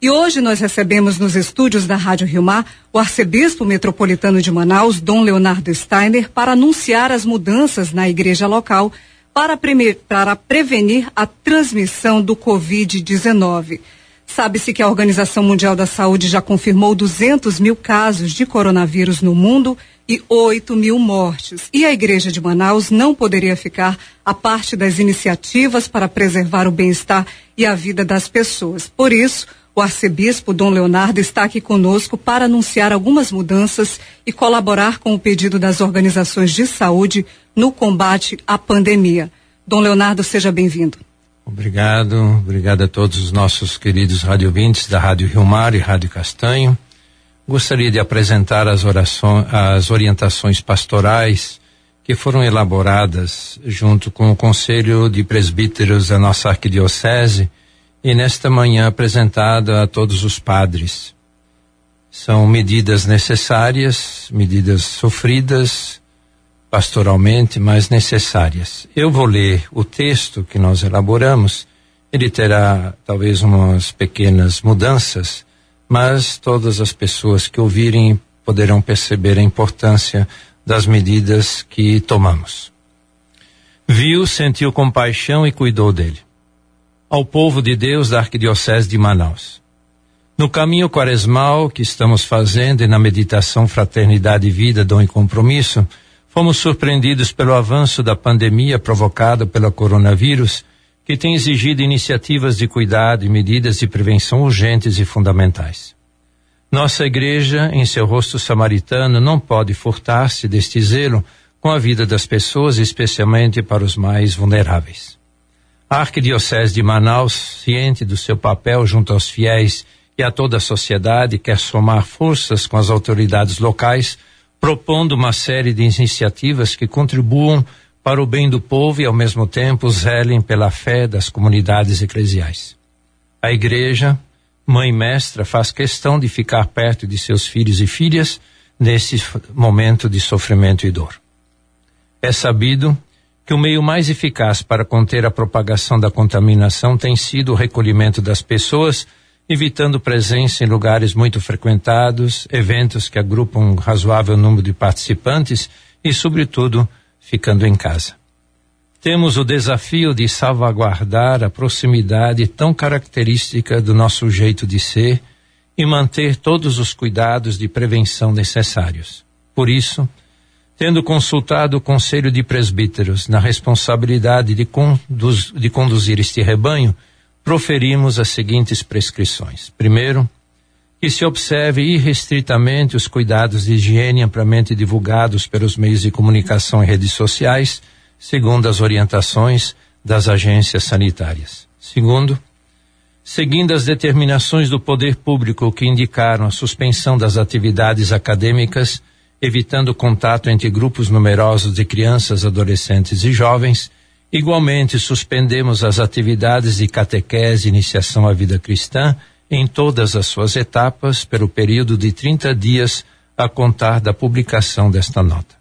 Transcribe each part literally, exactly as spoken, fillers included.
E hoje nós recebemos nos estúdios da Rádio Rio Mar o arcebispo metropolitano de Manaus, Dom Leonardo Steiner, para anunciar as mudanças na igreja local para, preme- para prevenir a transmissão do covid dezenove. Sabe-se que a Organização Mundial da Saúde já confirmou duzentos mil casos de coronavírus no mundo e oito mil mortes. E a Igreja de Manaus não poderia ficar à parte das iniciativas para preservar o bem-estar e a vida das pessoas. Por isso, o arcebispo Dom Leonardo está aqui conosco para anunciar algumas mudanças e colaborar com o pedido das organizações de saúde no combate à pandemia. Dom Leonardo, seja bem-vindo. Obrigado, obrigado a todos os nossos queridos radiovintes da Rádio Rio Mar e Rádio Castanho. Gostaria de apresentar as, orações, as orientações pastorais que foram elaboradas junto com o Conselho de Presbíteros da nossa arquidiocese e nesta manhã apresentada a todos os padres. São medidas necessárias, medidas sofridas pastoralmente, mas necessárias. Eu vou ler o texto que nós elaboramos, ele terá talvez umas pequenas mudanças, mas todas as pessoas que ouvirem poderão perceber a importância das medidas que tomamos. Viu, sentiu compaixão e cuidou dele. Ao povo de Deus da Arquidiocese de Manaus. No caminho quaresmal que estamos fazendo e na meditação Fraternidade e Vida, Dom e Compromisso, fomos surpreendidos pelo avanço da pandemia provocada pela coronavírus, que tem exigido iniciativas de cuidado e medidas de prevenção urgentes e fundamentais. Nossa igreja, em seu rosto samaritano, não pode furtar-se deste zelo com a vida das pessoas, especialmente para os mais vulneráveis. A Arquidiocese de Manaus, ciente do seu papel junto aos fiéis e a toda a sociedade, quer somar forças com as autoridades locais, propondo uma série de iniciativas que contribuam para o bem do povo e, ao mesmo tempo, zelem pela fé das comunidades eclesiais. A igreja, mãe mestra, faz questão de ficar perto de seus filhos e filhas nesse momento de sofrimento e dor. É sabido que o meio mais eficaz para conter a propagação da contaminação tem sido o recolhimento das pessoas, evitando presença em lugares muito frequentados, eventos que agrupam um razoável número de participantes e, sobretudo, ficando em casa. Temos o desafio de salvaguardar a proximidade tão característica do nosso jeito de ser e manter todos os cuidados de prevenção necessários. Por isso, tendo consultado o Conselho de Presbíteros na responsabilidade de, conduz, de conduzir este rebanho, proferimos as seguintes prescrições. Primeiro, que se observe irrestritamente os cuidados de higiene amplamente divulgados pelos meios de comunicação e redes sociais, segundo as orientações das agências sanitárias. Segundo, seguindo as determinações do poder público que indicaram a suspensão das atividades acadêmicas, evitando contato entre grupos numerosos de crianças, adolescentes e jovens, igualmente suspendemos as atividades de catequese e iniciação à vida cristã em todas as suas etapas pelo período de trinta dias a contar da publicação desta nota.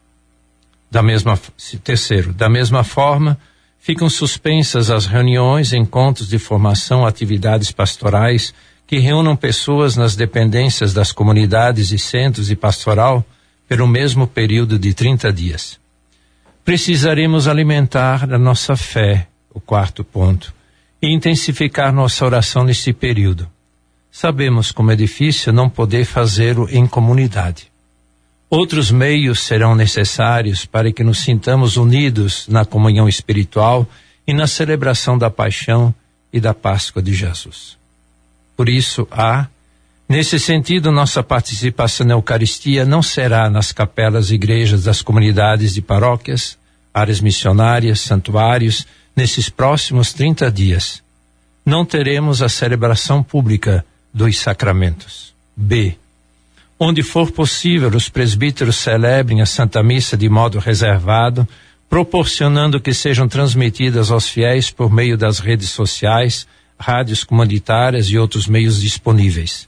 Da mesma, terceiro, da mesma forma, ficam suspensas as reuniões, encontros de formação, atividades pastorais que reúnam pessoas nas dependências das comunidades e centros de pastoral pelo mesmo período de trinta dias. Precisaremos alimentar a nossa fé, o quarto ponto, e intensificar nossa oração neste período. Sabemos como é difícil não poder fazê-lo em comunidade. Outros meios serão necessários para que nos sintamos unidos na comunhão espiritual e na celebração da paixão e da Páscoa de Jesus. Por isso, há, nesse sentido, nossa participação na Eucaristia não será nas capelas e igrejas das comunidades de paróquias, áreas missionárias, santuários, nesses próximos trinta dias. Não teremos a celebração pública dos sacramentos. B. Onde for possível, os presbíteros celebrem a Santa Missa de modo reservado, proporcionando que sejam transmitidas aos fiéis por meio das redes sociais, rádios comunitárias e outros meios disponíveis.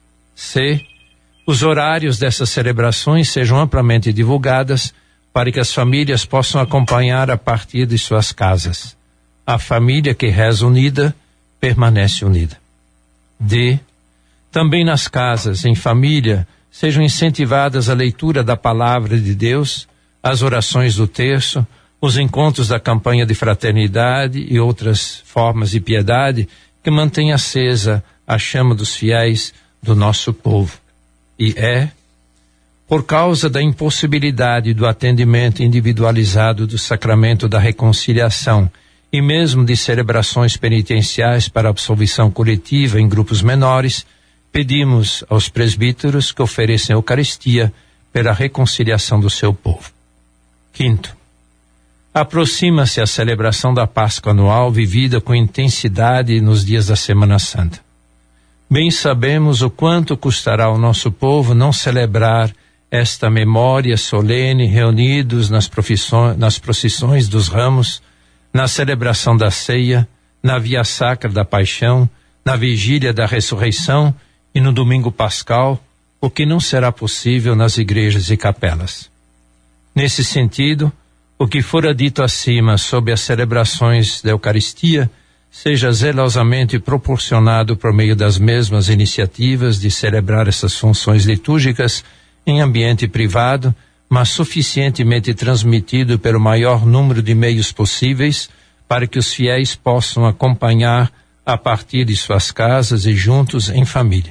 C. Os horários dessas celebrações sejam amplamente divulgadas para que as famílias possam acompanhar a partir de suas casas. A família que reza unida, permanece unida. D. Também nas casas, em família, sejam incentivadas a leitura da palavra de Deus, as orações do terço, os encontros da campanha de fraternidade e outras formas de piedade que mantêm acesa a chama dos fiéis do nosso povo. E é por causa da impossibilidade do atendimento individualizado do sacramento da reconciliação e mesmo de celebrações penitenciais para absolvição coletiva em grupos menores, pedimos aos presbíteros que ofereçam a Eucaristia pela reconciliação do seu povo. Quinto, aproxima-se a celebração da Páscoa anual vivida com intensidade nos dias da Semana Santa. Bem sabemos o quanto custará ao nosso povo não celebrar esta memória solene reunidos nas, nas procissões dos ramos, na celebração da ceia, na via sacra da paixão, na vigília da ressurreição e no domingo pascal, o que não será possível nas igrejas e capelas. Nesse sentido, o que fora dito acima sobre as celebrações da Eucaristia seja zelosamente proporcionado por meio das mesmas iniciativas de celebrar essas funções litúrgicas em ambiente privado, mas suficientemente transmitido pelo maior número de meios possíveis para que os fiéis possam acompanhar a partir de suas casas e juntos em família.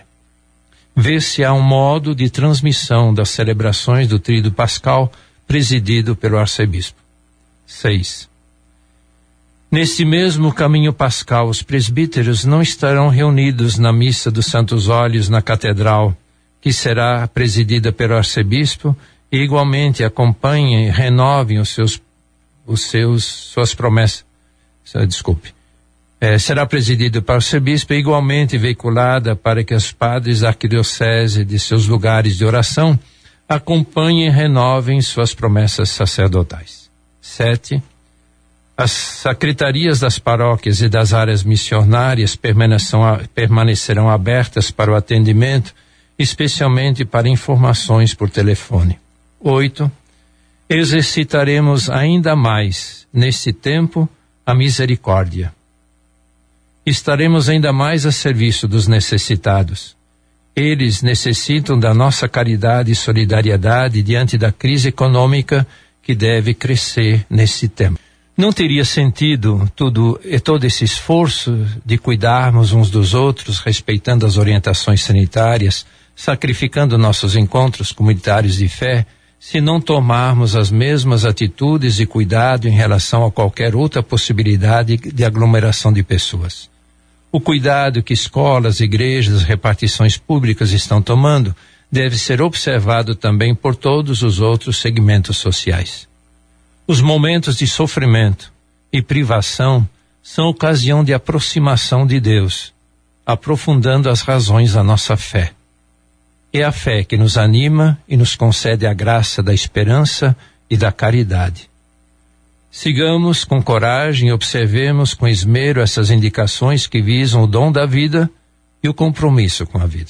Vê se há um modo de transmissão das celebrações do Tríduo Pascal presidido pelo arcebispo. Seis. Nesse mesmo caminho pascal, os presbíteros não estarão reunidos na missa dos Santos Óleos na catedral, que será presidida pelo arcebispo, e igualmente acompanhem e renovem os seus, os seus, suas promessas. Desculpe. É, será presidido pelo arcebispo e igualmente veiculada para que os padres da arquidiocese de seus lugares de oração acompanhem e renovem suas promessas sacerdotais. Sete. As secretarias das paróquias e das áreas missionárias permanecerão abertas para o atendimento, especialmente para informações por telefone. Oito. Exercitaremos ainda mais, neste tempo, a misericórdia. Estaremos ainda mais a serviço dos necessitados. Eles necessitam da nossa caridade e solidariedade diante da crise econômica que deve crescer nesse tempo. Não teria sentido tudo e todo esse esforço de cuidarmos uns dos outros, respeitando as orientações sanitárias, sacrificando nossos encontros comunitários de fé, se não tomarmos as mesmas atitudes de cuidado em relação a qualquer outra possibilidade de aglomeração de pessoas. O cuidado que escolas, igrejas, repartições públicas estão tomando deve ser observado também por todos os outros segmentos sociais. Os momentos de sofrimento e privação são ocasião de aproximação de Deus, aprofundando as razões da nossa fé. É a fé que nos anima e nos concede a graça da esperança e da caridade. Sigamos com coragem e observemos com esmero essas indicações que visam o dom da vida e o compromisso com a vida.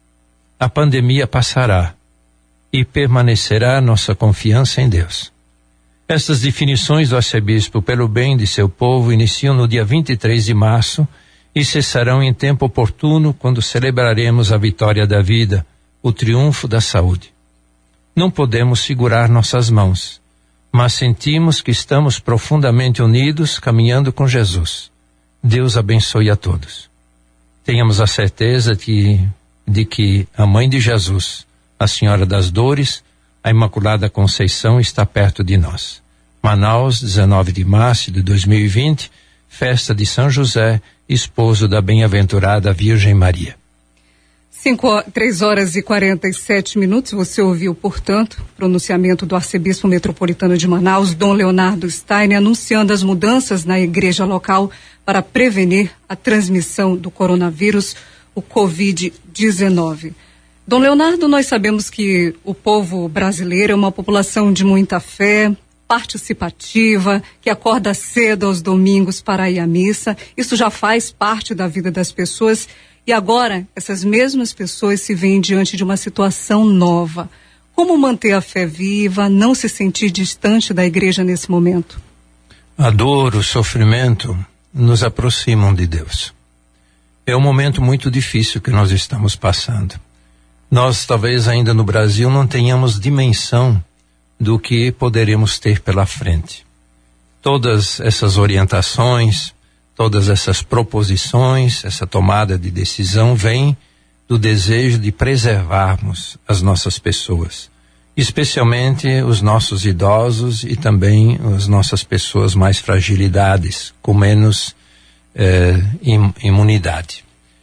A pandemia passará e permanecerá nossa confiança em Deus. Estas definições do arcebispo pelo bem de seu povo iniciam no dia vinte e três de março e cessarão em tempo oportuno quando celebraremos a vitória da vida, o triunfo da saúde. Não podemos segurar nossas mãos, mas sentimos que estamos profundamente unidos caminhando com Jesus. Deus abençoe a todos. Tenhamos a certeza de, de que a Mãe de Jesus, a Senhora das Dores, a Imaculada Conceição, está perto de nós. Manaus, dezenove de março de dois mil e vinte, festa de São José, esposo da bem-aventurada Virgem Maria. Cinco, três horas e quarenta e sete minutos, você ouviu, portanto, o pronunciamento do arcebispo metropolitano de Manaus, Dom Leonardo Steiner, anunciando as mudanças na igreja local para prevenir a transmissão do coronavírus, o covid dezenove. Dom Leonardo, nós sabemos que o povo brasileiro é uma população de muita fé, participativa, que acorda cedo aos domingos para ir à missa. Isso já faz parte da vida das pessoas. E agora, essas mesmas pessoas se veem diante de uma situação nova. Como manter a fé viva, não se sentir distante da igreja nesse momento? A dor, o sofrimento nos aproximam de Deus. É um momento muito difícil que nós estamos passando. Nós talvez ainda no Brasil não tenhamos dimensão do que poderemos ter pela frente. Todas essas orientações, todas essas proposições, essa tomada de decisão vem do desejo de preservarmos as nossas pessoas, especialmente os nossos idosos e também as nossas pessoas mais fragilidades, com menos eh, imunidade.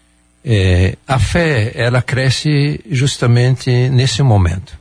Eh, a fé, ela cresce justamente nesse momento.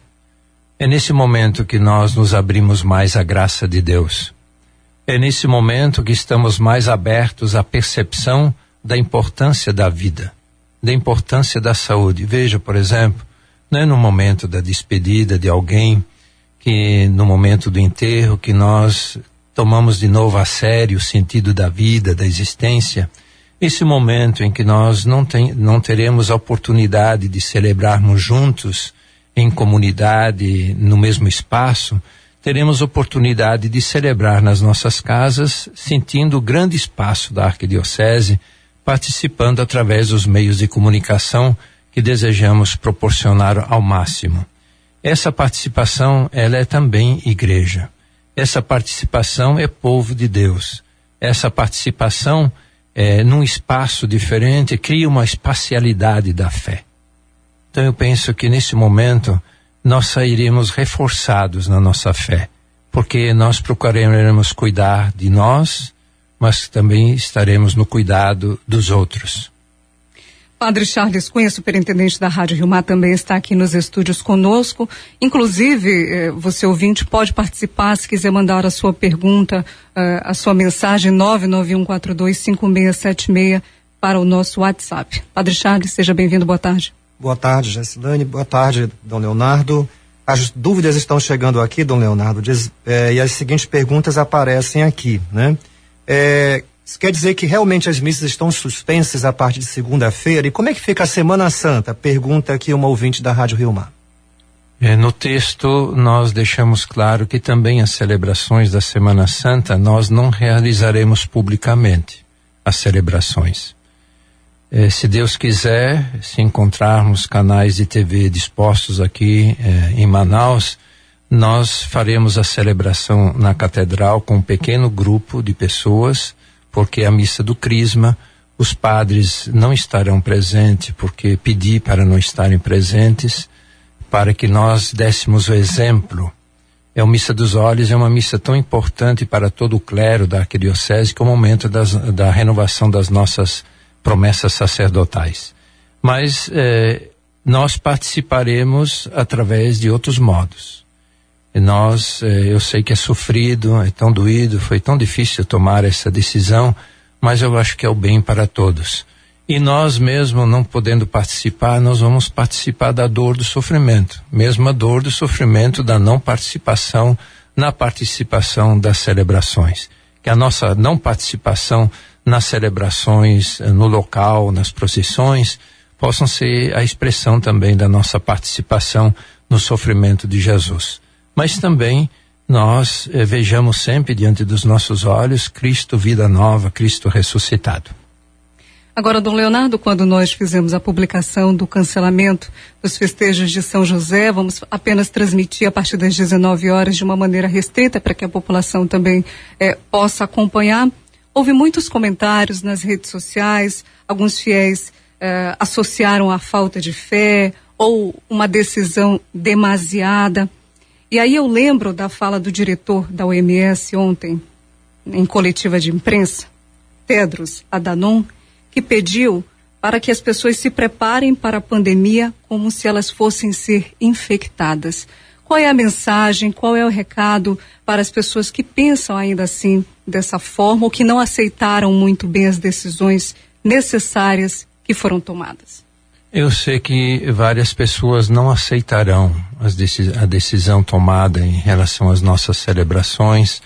É nesse momento que nós nos abrimos mais à graça de Deus. É nesse momento que estamos mais abertos à percepção da importância da vida, da importância da saúde. Veja, por exemplo, não é no momento da despedida de alguém, que no momento do enterro, que nós tomamos de novo a sério o sentido da vida, da existência. Esse momento em que nós não, tem, não teremos a oportunidade de celebrarmos juntos, em comunidade, no mesmo espaço, teremos oportunidade de celebrar nas nossas casas, sentindo o grande espaço da Arquidiocese, participando através dos meios de comunicação que desejamos proporcionar ao máximo. Essa participação, ela é também igreja. Essa participação é povo de Deus. Essa participação é, num espaço diferente, cria uma espacialidade da fé. Então eu penso que nesse momento nós sairemos reforçados na nossa fé, porque nós procuraremos cuidar de nós, mas também estaremos no cuidado dos outros. Padre Charles Cunha, superintendente da Rádio Rio Mar, também está aqui nos estúdios conosco. Inclusive, você ouvinte pode participar se quiser mandar a sua pergunta, a sua mensagem nove nove um quatro dois cinco seis sete seis para o nosso WhatsApp. Padre Charles, seja bem-vindo, boa tarde. Boa tarde, Gessilane. Boa tarde, Dom Leonardo. As dúvidas estão chegando aqui, Dom Leonardo, diz, é, e as seguintes perguntas aparecem aqui, né? É, isso quer dizer que realmente as missas estão suspensas a partir de segunda-feira? E como é que fica a Semana Santa? Pergunta aqui uma ouvinte da Rádio Rio Mar. É, no texto nós deixamos claro que também as celebrações da Semana Santa nós não realizaremos publicamente as celebrações. Eh, se Deus quiser, se encontrarmos canais de T V dispostos aqui eh, em Manaus, nós faremos a celebração na catedral com um pequeno grupo de pessoas, porque a missa do Crisma, os padres não estarão presentes, porque pedi para não estarem presentes, para que nós dessemos o exemplo. É a missa dos olhos, é uma missa tão importante para todo o clero da Arquidiocese, que é o momento das, da renovação das nossas promessas sacerdotais. Mas eh, nós participaremos através de outros modos. E nós, eh, eu sei que é sofrido, é tão doído, foi tão difícil tomar essa decisão, mas eu acho que é o bem para todos. E nós mesmo não podendo participar, nós vamos participar da dor do sofrimento, mesmo a dor do sofrimento da não participação na participação das celebrações. Que a nossa não participação nas celebrações, no local, nas procissões, possam ser a expressão também da nossa participação no sofrimento de Jesus. Mas também nós eh, vejamos sempre diante dos nossos olhos Cristo vida nova, Cristo ressuscitado. Agora, Dom Leonardo, quando nós fizemos a publicação do cancelamento dos festejos de São José, vamos apenas transmitir a partir das dezenove horas de uma maneira restrita para que a população também eh, possa acompanhar. Houve muitos comentários nas redes sociais, alguns fiéis eh, associaram a falta de fé ou uma decisão demasiada. E aí eu lembro da fala do diretor da O M S ontem, em coletiva de imprensa, Tedros Adhanom, que pediu para que as pessoas se preparem para a pandemia como se elas fossem ser infectadas. Qual é a mensagem, qual é o recado para as pessoas que pensam ainda assim dessa forma ou que não aceitaram muito bem as decisões necessárias que foram tomadas? Eu sei que várias pessoas não aceitarão as decis- a decisão tomada em relação às nossas celebrações,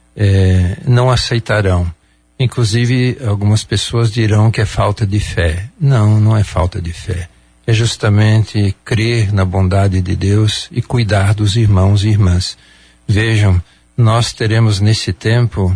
eh, não aceitarão. Inclusive, algumas pessoas dirão que é falta de fé. Não, não é falta de fé. É justamente crer na bondade de Deus e cuidar dos irmãos e irmãs. Vejam, nós teremos nesse tempo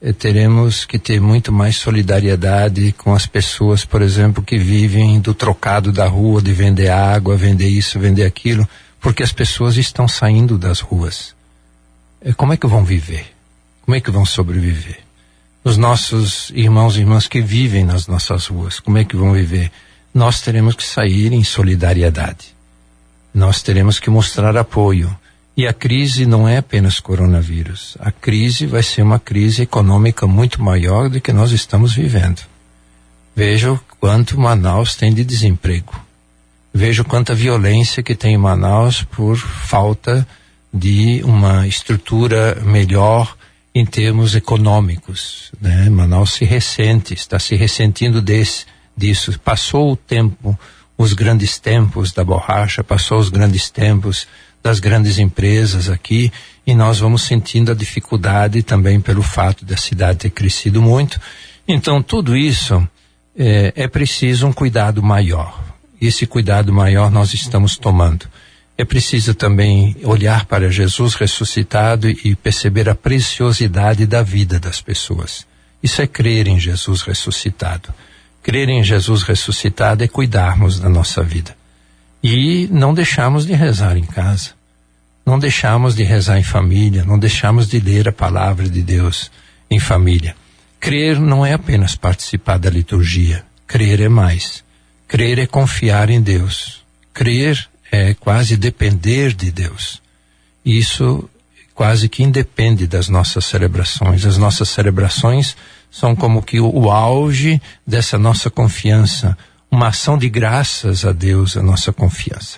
eh, teremos que ter muito mais solidariedade com as pessoas, por exemplo, que vivem do trocado da rua, de vender água, vender isso, vender aquilo, porque as pessoas estão saindo das ruas. Eh, como é que vão viver? Como é que vão sobreviver? Os nossos irmãos e irmãs que vivem nas nossas ruas, como é que vão viver? Nós teremos que sair em solidariedade. Nós teremos que mostrar apoio. E a crise não é apenas coronavírus. A crise vai ser uma crise econômica muito maior do que nós estamos vivendo. Veja quanto Manaus tem de desemprego. Veja quanta violência que tem em Manaus por falta de uma estrutura melhor em termos econômicos, né? Manaus se ressente, está se ressentindo desse, disso. Passou o tempo, os grandes tempos da borracha, passou os grandes tempos das grandes empresas aqui, e nós vamos sentindo a dificuldade também pelo fato da cidade ter crescido muito. Então, tudo isso é, é preciso um cuidado maior. Esse cuidado maior nós estamos tomando. É preciso também olhar para Jesus ressuscitado e perceber a preciosidade da vida das pessoas. Isso é crer em Jesus ressuscitado. Crer em Jesus ressuscitado é cuidarmos da nossa vida. E não deixarmos de rezar em casa. Não deixarmos de rezar em família. Não deixarmos de ler a palavra de Deus em família. Crer não é apenas participar da liturgia. Crer é mais. Crer é confiar em Deus. Crer é quase depender de Deus. Isso quase que independe das nossas celebrações. As nossas celebrações são como que o, o auge dessa nossa confiança, uma ação de graças a Deus, a nossa confiança.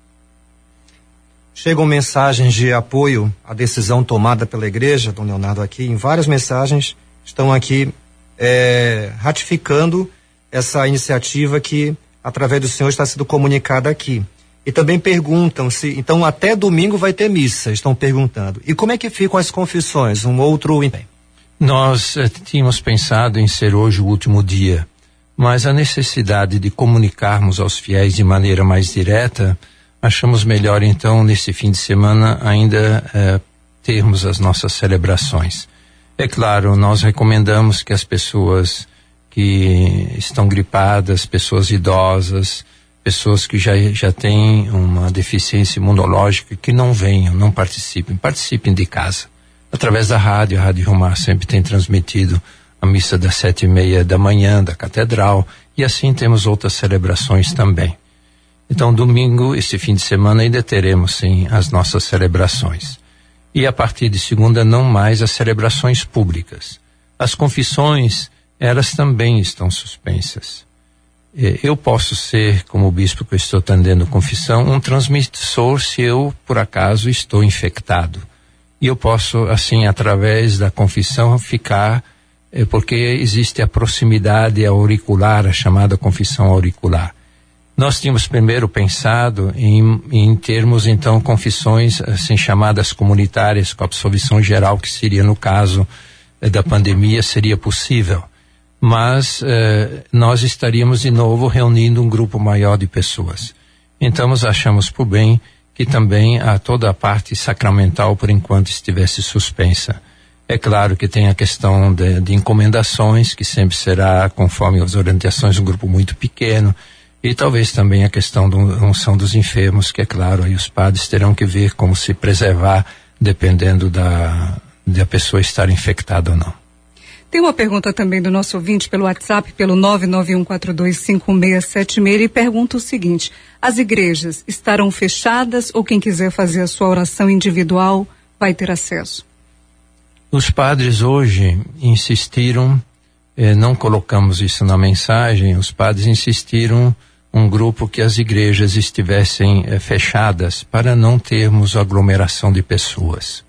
Chegam mensagens de apoio à decisão tomada pela igreja, Dom Leonardo, aqui, em várias mensagens estão aqui é, ratificando essa iniciativa que, através do Senhor, está sendo comunicada aqui. E também perguntam se, então, até domingo vai ter missa, estão perguntando. E como é que ficam as confissões? Um outro... Nós eh, tínhamos pensado em ser hoje o último dia, mas a necessidade de comunicarmos aos fiéis de maneira mais direta, achamos melhor então nesse fim de semana ainda eh, termos as nossas celebrações. É claro, nós recomendamos que as pessoas que estão gripadas, pessoas idosas, pessoas que já, já têm uma deficiência imunológica, que não venham, não participem, participem de casa. Através da rádio, a Rádio Rio Mar sempre tem transmitido a missa das sete e meia da manhã da Catedral, e assim temos outras celebrações também. Então, domingo, esse fim de semana, ainda teremos, sim, as nossas celebrações. E a partir de segunda, não mais as celebrações públicas. As confissões, elas também estão suspensas. Eu posso ser, como bispo que eu estou atendendo confissão, um transmissor se eu, por acaso, estou infectado. E eu posso, assim, através da confissão, ficar, eh, porque existe a proximidade auricular, a chamada confissão auricular. Nós tínhamos primeiro pensado em, em termos, então, confissões, assim, chamadas comunitárias, com absolvição geral, que seria, no caso eh, da pandemia, seria possível. Mas eh, nós estaríamos de novo reunindo um grupo maior de pessoas. Então nós achamos por bem que também a toda a parte sacramental por enquanto estivesse suspensa. É claro que tem a questão de, de encomendações, que sempre será conforme as orientações, um grupo muito pequeno, e talvez também a questão da unção dos enfermos, que é claro, aí os padres terão que ver como se preservar, dependendo da, de a pessoa estar infectada ou não. Tem uma pergunta também do nosso ouvinte pelo WhatsApp, pelo nove nove um quatro dois cinco seis sete seis, e pergunta o seguinte: as igrejas estarão fechadas ou quem quiser fazer a sua oração individual vai ter acesso? Os padres hoje insistiram, eh, não colocamos isso na mensagem, os padres insistiram um grupo que as igrejas estivessem eh, fechadas para não termos aglomeração de pessoas.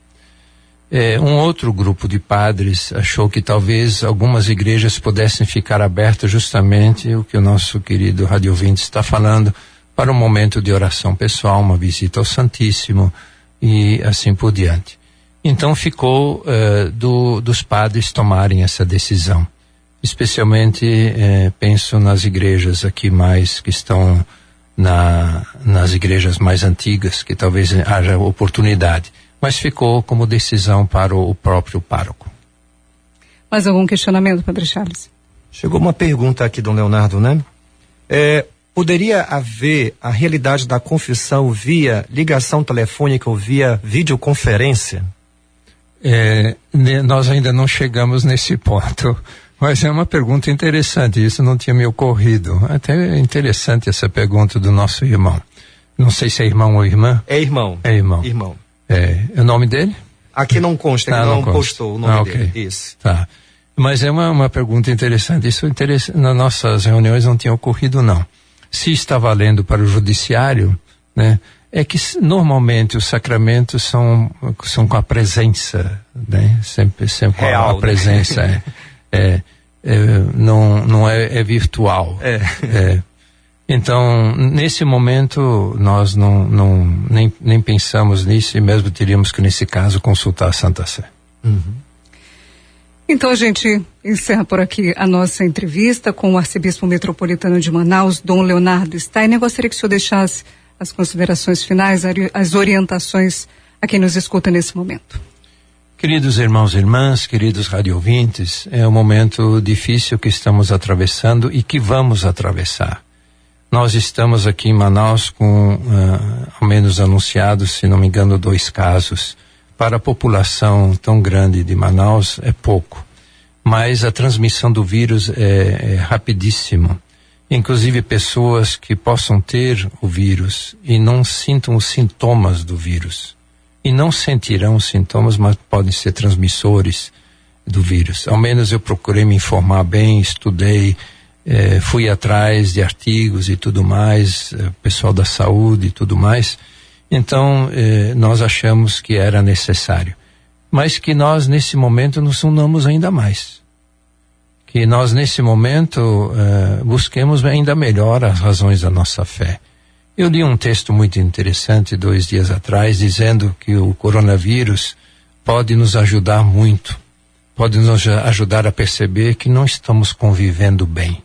É, um outro grupo de padres achou que talvez algumas igrejas pudessem ficar abertas, justamente o que o nosso querido rádio ouvinte está falando, para um momento de oração pessoal, uma visita ao Santíssimo e assim por diante. Então ficou uh, do, dos padres tomarem essa decisão. Especialmente uh, penso nas igrejas aqui mais que estão na, nas igrejas mais antigas, que talvez haja oportunidade. Mas ficou como decisão para o próprio pároco. Mais algum questionamento, Padre Charles? Chegou uma pergunta aqui, Dom Leonardo, né? É, poderia haver a realidade da confissão via ligação telefônica ou via videoconferência? É, nós ainda não chegamos nesse ponto, mas é uma pergunta interessante, isso não tinha me ocorrido. Até interessante essa pergunta do nosso irmão. Não sei se é irmão ou irmã. É irmão. É irmão. Irmão. É, é o nome dele? Aqui não consta, ele ah, não, não consta. Postou o nome ah, okay. dele. Isso. Tá. Mas é uma, uma pergunta interessante. Isso interessante, nas nossas reuniões não tinha ocorrido, não. Se está valendo para o judiciário, né? É que normalmente os sacramentos são, são com a presença, né? Sempre, sempre Real, a presença, né? é, é, é, não, não é, é virtual. É. É. Então, nesse momento, nós não, não nem, nem pensamos nisso e mesmo teríamos que, nesse caso, consultar a Santa Sé. Uhum. Então a gente encerra por aqui a nossa entrevista com o arcebispo metropolitano de Manaus, Dom Leonardo Steiner. Eu gostaria que o senhor deixasse as considerações finais, as orientações a quem nos escuta nesse momento. Queridos irmãos e irmãs, queridos radiovintes, é um momento difícil que estamos atravessando e que vamos atravessar. Nós estamos aqui em Manaus com, uh, ao menos anunciados, se não me engano, dois casos. Para a população tão grande de Manaus é pouco, mas a transmissão do vírus é, é rapidíssimo. Inclusive pessoas que possam ter o vírus e não sintam os sintomas do vírus. E não sentirão os sintomas, mas podem ser transmissores do vírus. Ao menos eu procurei me informar bem, estudei, eh, fui atrás de artigos e tudo mais, eh, pessoal da saúde e tudo mais. Então, eh, nós achamos que era necessário. Mas que nós, nesse momento, nos unamos ainda mais. Que nós, nesse momento, eh, busquemos ainda melhor as razões da nossa fé. Eu li um texto muito interessante dois dias atrás, dizendo que o coronavírus pode nos ajudar muito. Pode nos ajudar a perceber que não estamos convivendo bem.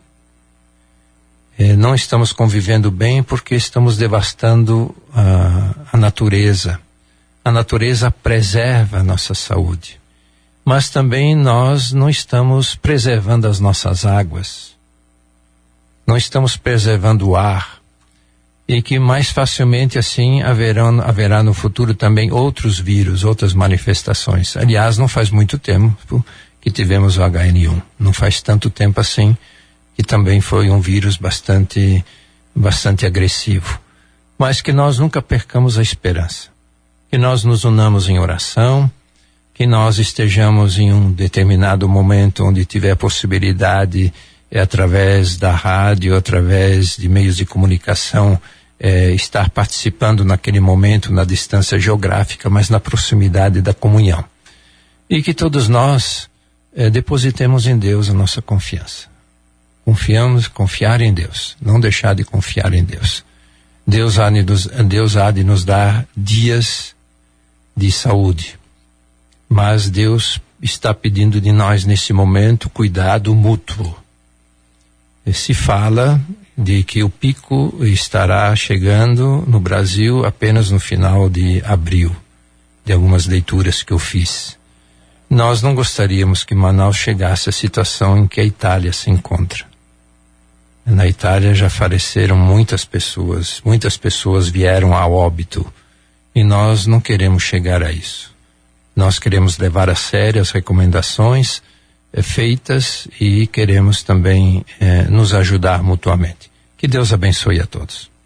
Eh, não estamos convivendo bem porque estamos devastando a, a natureza. A natureza preserva a nossa saúde. Mas também nós não estamos preservando as nossas águas. Não estamos preservando o ar. E que mais facilmente assim haverão, haverá no futuro também outros vírus, outras manifestações. Aliás, não faz muito tempo que tivemos o agá ene um. Não faz tanto tempo assim que também foi um vírus bastante, bastante agressivo. Mas que nós nunca percamos a esperança. Que nós nos unamos em oração, que nós estejamos em um determinado momento onde tiver a possibilidade, é, através da rádio, através de meios de comunicação, é, estar participando naquele momento, na distância geográfica, mas na proximidade da comunhão. E que todos nós é, depositemos em Deus a nossa confiança. Confiamos, confiar em Deus, não deixar de confiar em Deus. Deus há de nos, Deus há de nos dar dias de saúde, mas Deus está pedindo de nós nesse momento cuidado mútuo. E se fala de que o pico estará chegando no Brasil apenas no final de abril, de algumas leituras que eu fiz. Nós não gostaríamos que Manaus chegasse à situação em que a Itália se encontra. Na Itália já faleceram muitas pessoas, muitas pessoas vieram a óbito, e nós não queremos chegar a isso. Nós queremos levar a sério as recomendações eh, feitas e queremos também eh, nos ajudar mutuamente. Que Deus abençoe a todos.